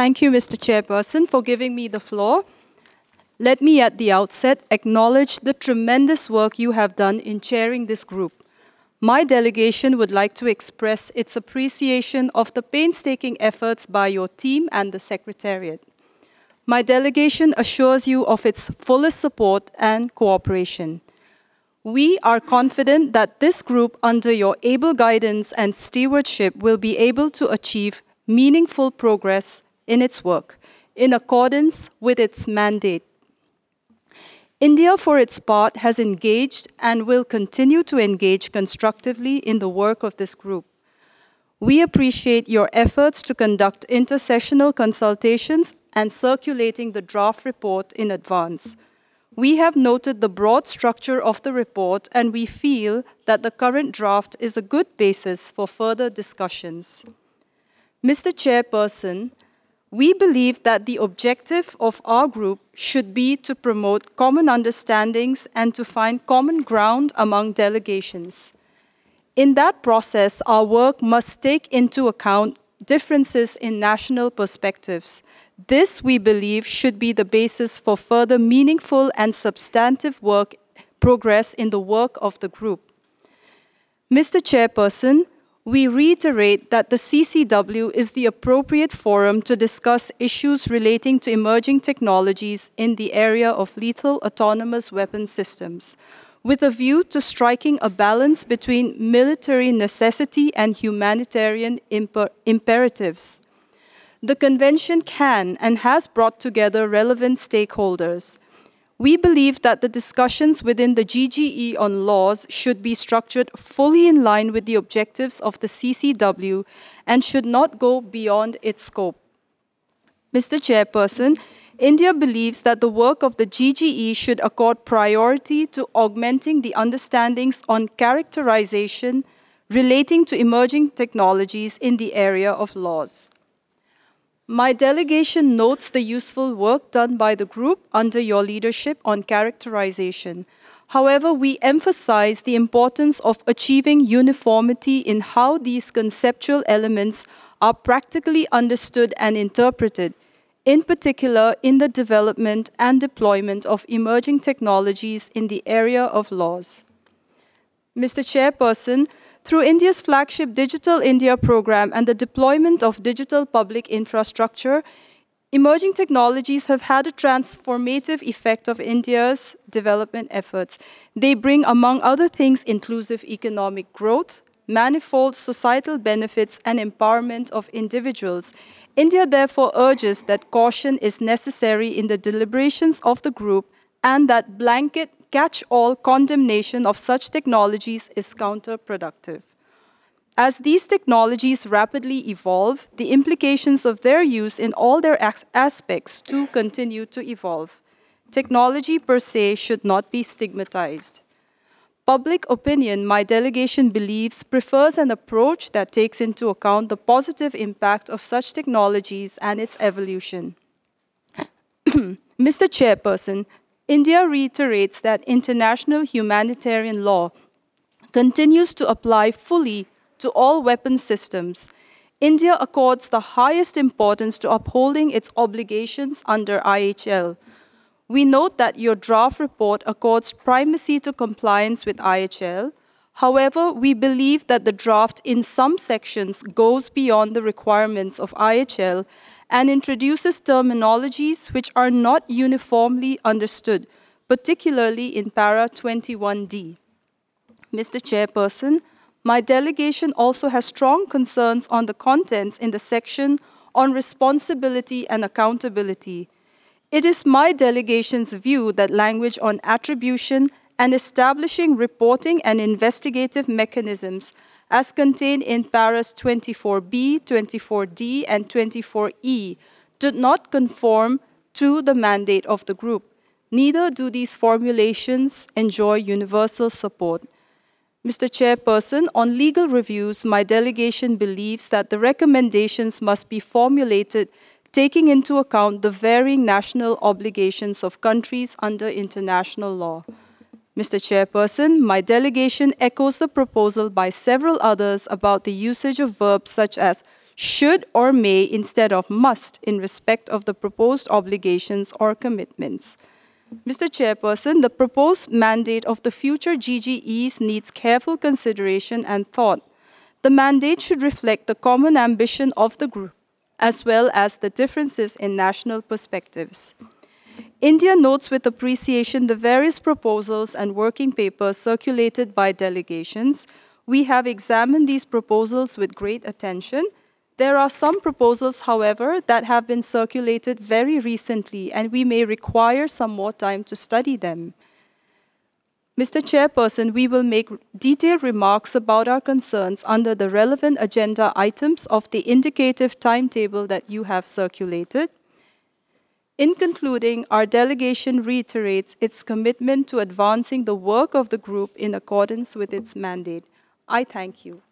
Thank you, Mr. Chairperson, for giving me the floor. Let me at the outset acknowledge the tremendous work you have done in chairing this group. My delegation would like to express its appreciation of the painstaking efforts by your team and the Secretariat. My delegation assures you of its fullest support and cooperation. We are confident that this group, under your able guidance and stewardship, will be able to achieve meaningful progress in its work, in accordance with its mandate. India, for its part, has engaged and will continue to engage constructively in the work of this group. We appreciate your efforts to conduct intersessional consultations and circulating the draft report in advance. We have noted the broad structure of the report, and we feel that the current draft is a good basis for further discussions. Mr. Chairperson, we believe that the objective of our group should be to promote common understandings and to find common ground among delegations. In that process, our work must take into account differences in national perspectives. This, we believe, should be the basis for further meaningful and substantive progress in the work of the group. Mr. Chairperson, we reiterate that the CCW is the appropriate forum to discuss issues relating to emerging technologies in the area of lethal autonomous weapon systems, with a view to striking a balance between military necessity and humanitarian imperatives. The Convention can and has brought together relevant stakeholders. We believe that the discussions within the GGE on laws should be structured fully in line with the objectives of the CCW and should not go beyond its scope. Mr. Chairperson, India believes that the work of the GGE should accord priority to augmenting the understandings on characterization relating to emerging technologies in the area of laws. My delegation notes the useful work done by the group under your leadership on characterization. However, we emphasize the importance of achieving uniformity in how these conceptual elements are practically understood and interpreted, in particular in the development and deployment of emerging technologies in the area of laws. Mr. Chairperson, through India's flagship Digital India program and the deployment of digital public infrastructure, emerging technologies have had a transformative effect of India's development efforts. They bring, among other things, inclusive economic growth, manifold societal benefits, and empowerment of individuals. India therefore urges that caution is necessary in the deliberations of the group and that blanket catch-all condemnation of such technologies is counterproductive. As these technologies rapidly evolve, the implications of their use in all their aspects too continue to evolve. Technology per se should not be stigmatized. Public opinion, my delegation believes, prefers an approach that takes into account the positive impact of such technologies and its evolution. Mr. Chairperson, India reiterates that international humanitarian law continues to apply fully to all weapon systems. India accords the highest importance to upholding its obligations under IHL. We note that your draft report accords primacy to compliance with IHL. However, we believe that the draft in some sections goes beyond the requirements of IHL and introduces terminologies which are not uniformly understood, particularly in para 21D. Mr. Chairperson, my delegation also has strong concerns on the contents in the section on responsibility and accountability. It is my delegation's view that language on attribution and establishing reporting and investigative mechanisms as contained in paras 24B, 24D, and 24E do not conform to the mandate of the group. Neither do these formulations enjoy universal support. Mr. Chairperson, on legal reviews, my delegation believes that the recommendations must be formulated taking into account the varying national obligations of countries under international law. Mr. Chairperson, my delegation echoes the proposal by several others about the usage of verbs such as should or may instead of must in respect of the proposed obligations or commitments. Mr. Chairperson, the proposed mandate of the future GGEs needs careful consideration and thought. The mandate should reflect the common ambition of the group, as well as the differences in national perspectives. India notes with appreciation the various proposals and working papers circulated by delegations. We have examined these proposals with great attention. There are some proposals, however, that have been circulated very recently, and we may require some more time to study them. Mr. Chairperson, we will make detailed remarks about our concerns under the relevant agenda items of the indicative timetable that you have circulated. In concluding, our delegation reiterates its commitment to advancing the work of the group in accordance with its mandate. I thank you.